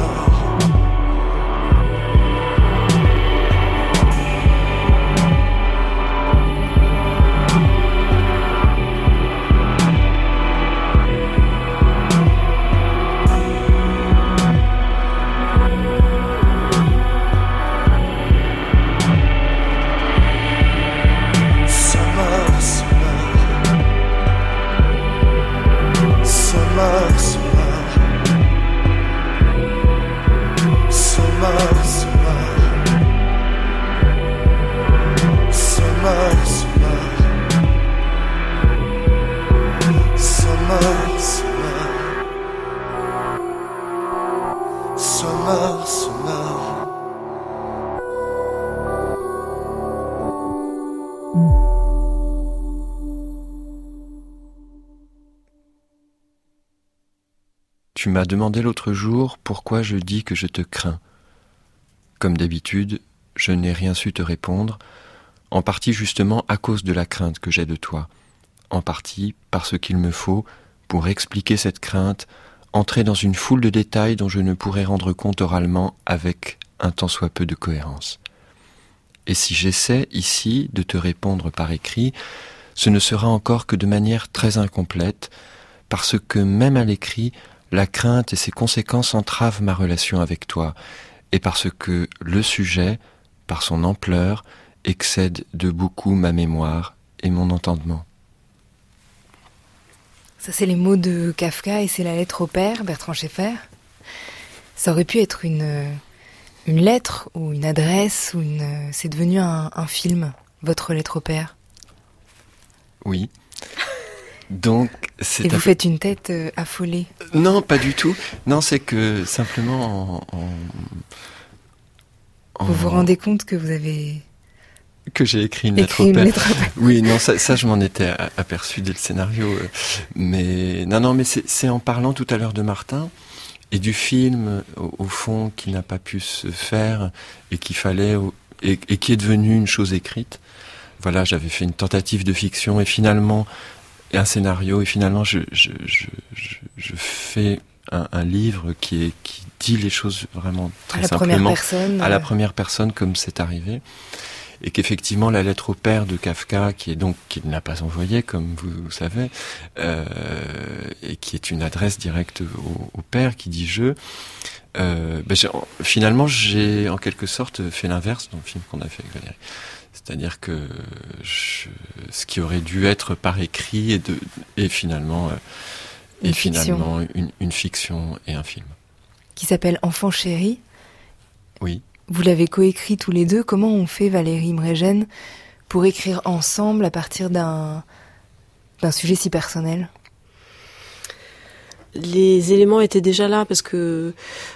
Tu m'as demandé l'autre jour pourquoi je dis que je te crains. Comme d'habitude, je n'ai rien su te répondre, en partie justement à cause de la crainte que j'ai de toi, en partie parce qu'il me faut, pour expliquer cette crainte, entrer dans une foule de détails dont je ne pourrais rendre compte oralement avec un tant soit peu de cohérence. Et si j'essaie ici de te répondre par écrit, ce ne sera encore que de manière très incomplète, parce que même à l'écrit, la crainte et ses conséquences entravent ma relation avec toi, et parce que le sujet, par son ampleur, excède de beaucoup ma mémoire et mon entendement. Ça, c'est les mots de Kafka et c'est la lettre au père, Bertrand Scheffer. Ça aurait pu être une lettre ou une adresse ou c'est devenu un film, votre lettre au père. Oui. Donc, et vous faites une tête affolée. Non, pas du tout. Non, c'est que simplement vous vous rendez compte que vous avez... Que j'ai écrit une lettre au père. Oui, non, ça je m'en étais aperçu dès le scénario. Mais non, mais c'est en parlant tout à l'heure de Martin et du film, au fond, qui n'a pas pu se faire et qu'il fallait, et qui est devenu une chose écrite. Voilà, j'avais fait une tentative de fiction et finalement, un scénario, et finalement, je fais un livre qui dit les choses vraiment très simplement. À la première personne, comme c'est arrivé. Et qu'effectivement, la lettre au père de Kafka, qu'il ne l'a pas envoyée, comme vous savez, et qui est une adresse directe au père, qui dit je, finalement, j'ai en quelque sorte fait l'inverse dans le film qu'on a fait avec Valérie. C'est-à-dire que ce qui aurait dû être par écrit est finalement une fiction et un film. Qui s'appelle Enfant chéri. Oui. Vous l'avez coécrit tous les deux. Comment on fait, Valérie Mregen, pour écrire ensemble à partir d'un sujet si personnel ? Les éléments étaient déjà là parce que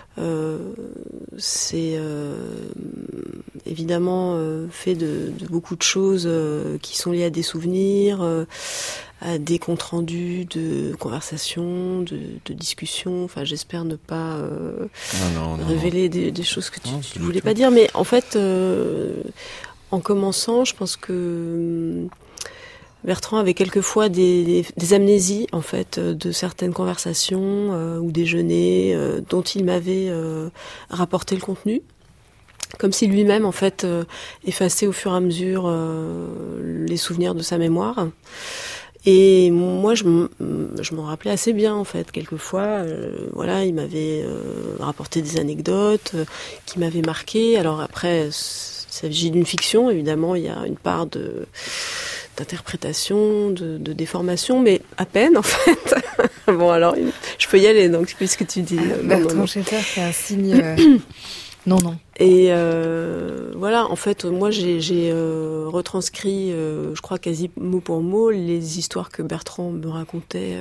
c'est évidemment fait de beaucoup de choses qui sont liées à des souvenirs, à des comptes rendus de conversations, de discussions. Enfin, j'espère ne pas révéler des choses que tu ne voulais pas dire. Mais en fait, en commençant, je pense que Bertrand avait quelquefois des amnésies, en fait, de certaines conversations ou déjeuners dont il m'avait rapporté le contenu. Comme si lui-même, en fait, effaçait au fur et à mesure les souvenirs de sa mémoire. Et moi, je m'en rappelais assez bien, en fait. Quelquefois, il m'avait rapporté des anecdotes qui m'avaient marqué. Alors après, il s'agit d'une fiction, évidemment, il y a une part d'interprétation, de déformation, mais à peine, en fait. Bon, alors, je peux y aller, donc, puisque tu dis... Bertrand Scheffer, c'est un signe... Non. Et voilà, en fait, moi, j'ai retranscrit, je crois quasi mot pour mot, les histoires que Bertrand me racontait.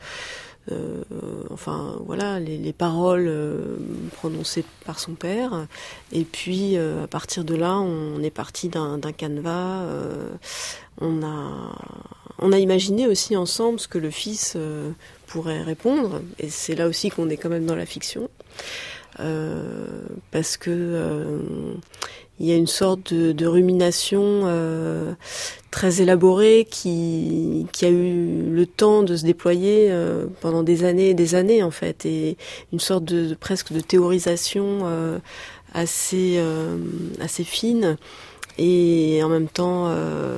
Les paroles prononcées par son père. Et puis, à partir de là, on est parti d'un canevas. On a imaginé aussi ensemble ce que le fils pourrait répondre. Et c'est là aussi qu'on est quand même dans la fiction. Parce que il y a une sorte de rumination très élaborée qui a eu le temps de se déployer pendant des années et des années, en fait, et une sorte de presque de théorisation assez fine et en même temps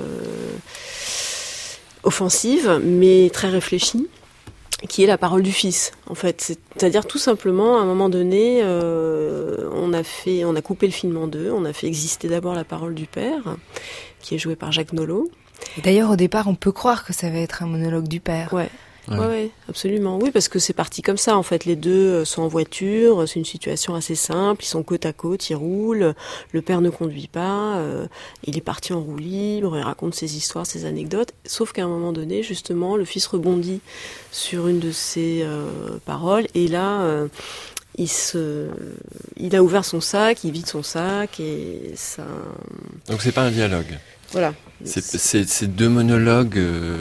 offensive, mais très réfléchie, qui est la parole du fils, en fait. C'est-à-dire, tout simplement, à un moment donné, on a coupé le film en deux, on a fait exister d'abord la parole du père, qui est jouée par Jacques Nolot. Et d'ailleurs, au départ, on peut croire que ça va être un monologue du père. Ouais, absolument. Oui, parce que c'est parti comme ça, en fait. Les deux sont en voiture, c'est une situation assez simple, ils sont côte à côte, ils roulent, le père ne conduit pas, il est parti en roue libre, il raconte ses histoires, ses anecdotes, sauf qu'à un moment donné, justement, le fils rebondit sur une de ses paroles, et là, il a ouvert son sac, il vide son sac, et ça... Donc c'est pas un dialogue. Voilà. C'est deux monologues...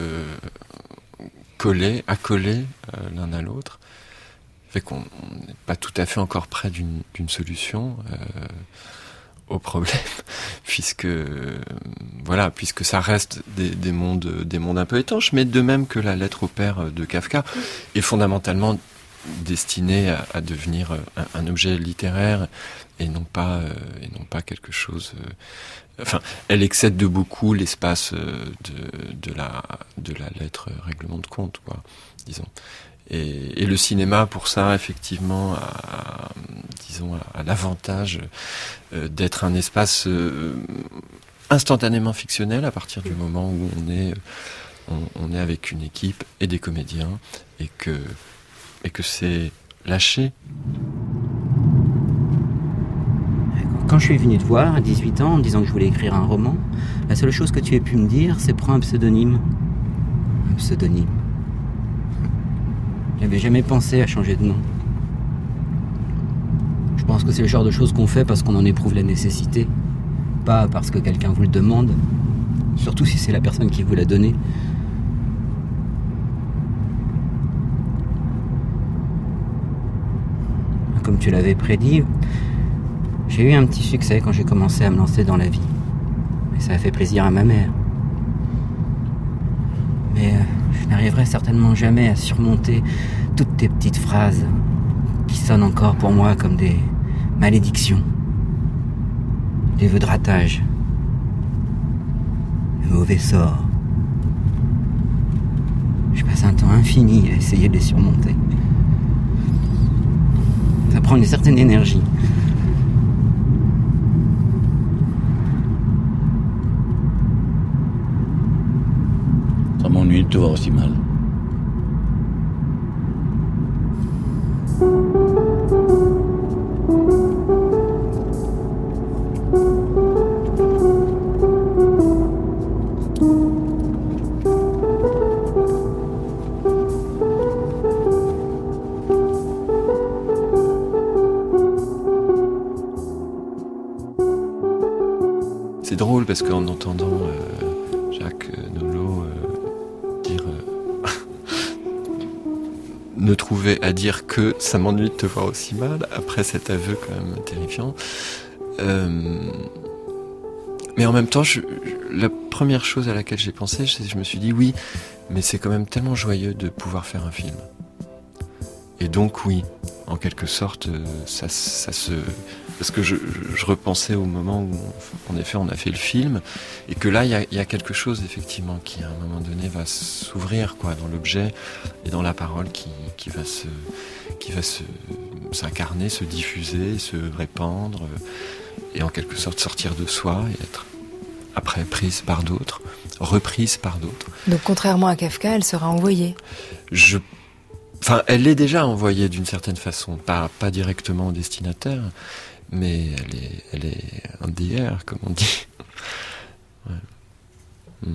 accolés l'un à l'autre, fait qu'on n'est pas tout à fait encore près d'une solution au problème, puisque ça reste des mondes un peu étanches, mais de même que la lettre au père de Kafka est fondamentalement destinée à devenir un objet littéraire et non pas quelque chose. Elle excède de beaucoup l'espace de la lettre règlement de compte, quoi, disons. Et le cinéma, pour ça, effectivement, a l'avantage d'être un espace instantanément fictionnel à partir du moment où on est avec une équipe et des comédiens et que c'est lâché. Quand je suis venu te voir à 18 ans en disant que je voulais écrire un roman, la seule chose que tu aies pu me dire, c'est prends un pseudonyme. Un pseudonyme. J'avais jamais pensé à changer de nom. Je pense que c'est le genre de choses qu'on fait parce qu'on en éprouve la nécessité, pas parce que quelqu'un vous le demande, surtout si c'est la personne qui vous l'a donné. Comme tu l'avais prédit, j'ai eu un petit succès quand j'ai commencé à me lancer dans la vie. Et ça a fait plaisir à ma mère. Mais je n'arriverai certainement jamais à surmonter toutes tes petites phrases qui sonnent encore pour moi comme des malédictions, des vœux de ratage, de mauvais sorts. Je passe un temps infini à essayer de les surmonter. Ça prend une certaine énergie. Ça m'ennuie de te voir aussi mal. C'est drôle parce qu'en entendant Jacques Nolot dire ne trouver à dire que ça m'ennuie de te voir aussi mal après cet aveu quand même terrifiant, mais en même temps la première chose à laquelle j'ai pensé, je me suis dit oui, mais c'est quand même tellement joyeux de pouvoir faire un film, et donc oui, en quelque sorte ça se... Parce que je repensais au moment où, en effet, on a fait le film, et que là, il y a quelque chose, effectivement, qui, à un moment donné, va s'ouvrir, quoi, dans l'objet et dans la parole qui va s'incarner, se diffuser, se répandre, et en quelque sorte sortir de soi et être, après, prise par d'autres, reprise par d'autres. Donc, contrairement à Kafka, elle sera envoyée. Enfin, elle l'est déjà envoyée d'une certaine façon, pas directement au destinataire, mais elle est un DR, comme on dit. Ouais.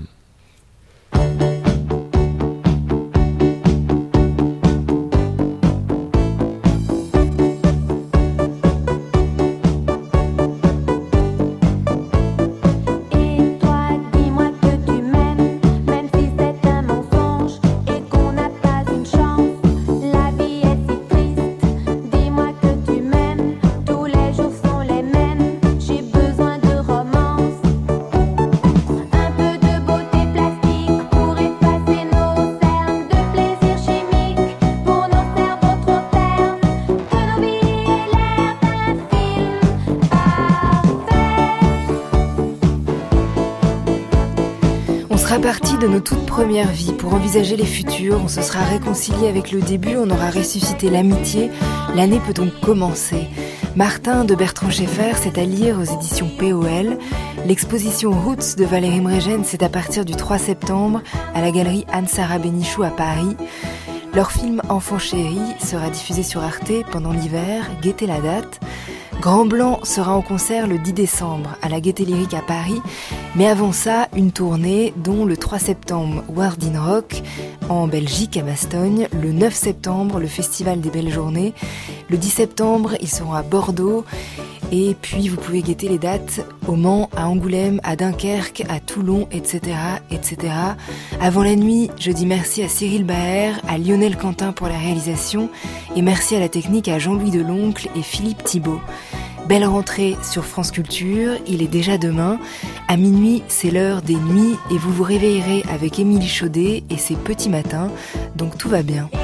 Parti de nos toutes premières vies pour envisager les futurs, on se sera réconcilié avec le début, on aura ressuscité l'amitié, l'année peut donc commencer. Martin de Bertrand Scheffer, c'est à lire aux éditions POL. L'exposition Roots de Valérie Mregen, c'est à partir du 3 septembre à la galerie Anne-Sara Bénichou à Paris. Leur film Enfant chéri sera diffusé sur Arte pendant l'hiver, guettez la date. Grand Blanc sera en concert le 10 décembre à la Gaîté Lyrique à Paris, mais avant ça, une tournée dont le 3 septembre World in Rock en Belgique à Bastogne, le 9 septembre le Festival des Belles Journées, le 10 septembre ils seront à Bordeaux, et puis vous pouvez guetter les dates au Mans, à Angoulême, à Dunkerque, à Toulon, etc., etc. Avant la nuit, je dis merci à Cyril Baer, à Lionel Quentin pour la réalisation, et merci à la technique à Jean-Louis Deloncle et Philippe Thibault. Belle rentrée sur France Culture, il est déjà demain. À minuit, c'est l'heure des nuits et vous vous réveillerez avec Émilie Chaudet et ses petits matins, donc tout va bien.